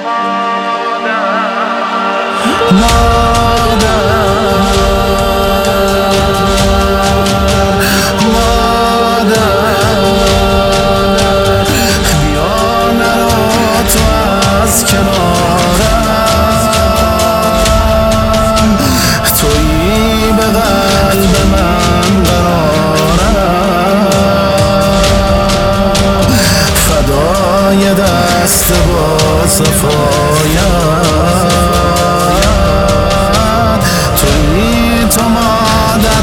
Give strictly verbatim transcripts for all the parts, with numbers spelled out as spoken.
دست با صفایت توی تو مادر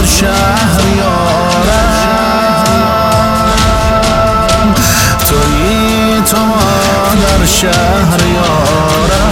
شهریارم، توی تو مادر شهریارم.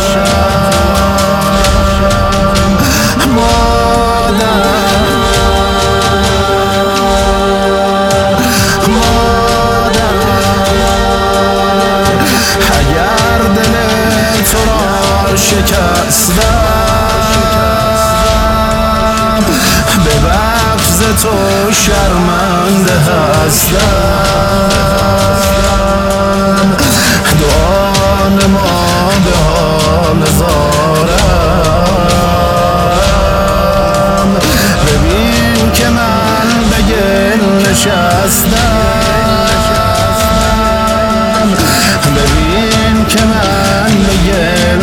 شکستم به بغض تو شرمنده هستم، دعا نما به حال زارم. ببین که من به گل نشستم، ببین که من به گل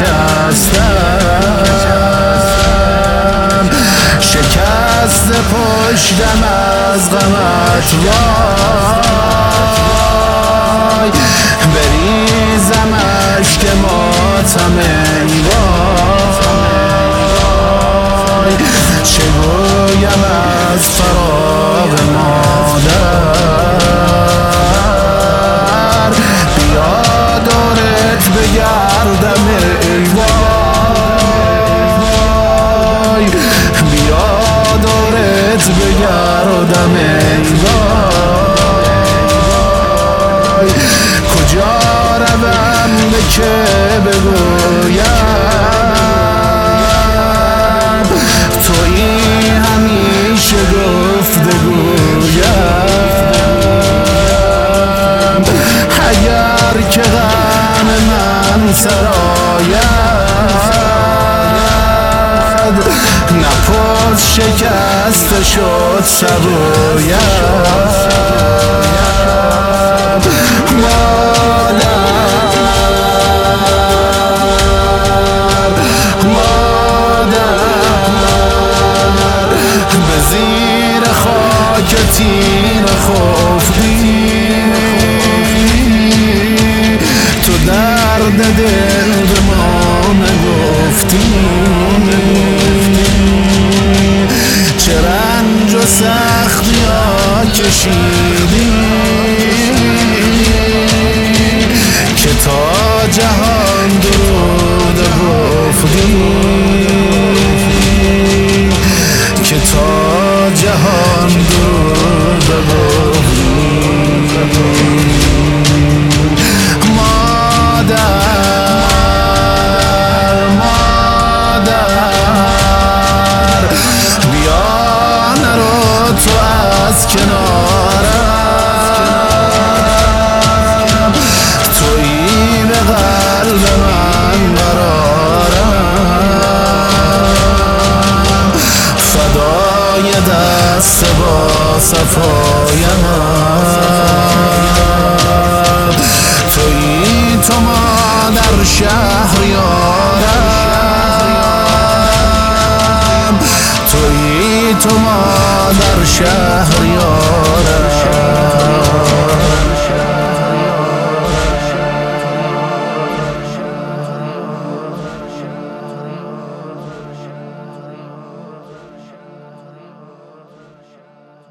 نشستم. شکست پشتم از غمت وای، بریزم اشک ماتم وای. چه گویم از فراق مادر، بیا دورت بگردم ای وای، بیا دورت بگردم ای وای. کجا روم به که بگویم، تویی همیشه گفتگویم. اگر که غم من سراید، نپرس شکست شد سبویم. مادر مادر به زیر خاک تیر خفتی، تو درد دل به ما نگفتی. چه رنج و سختی ها کشیدی که تا جهان درود گفتی، که تا جهان درود گفتی. مادر مادر بیا نرو تو از کنارم، تویی به قلب من قرارم. فدای دست با صفایم، تویی تو مادر شهریارم، تویی تو مادر شهریارم.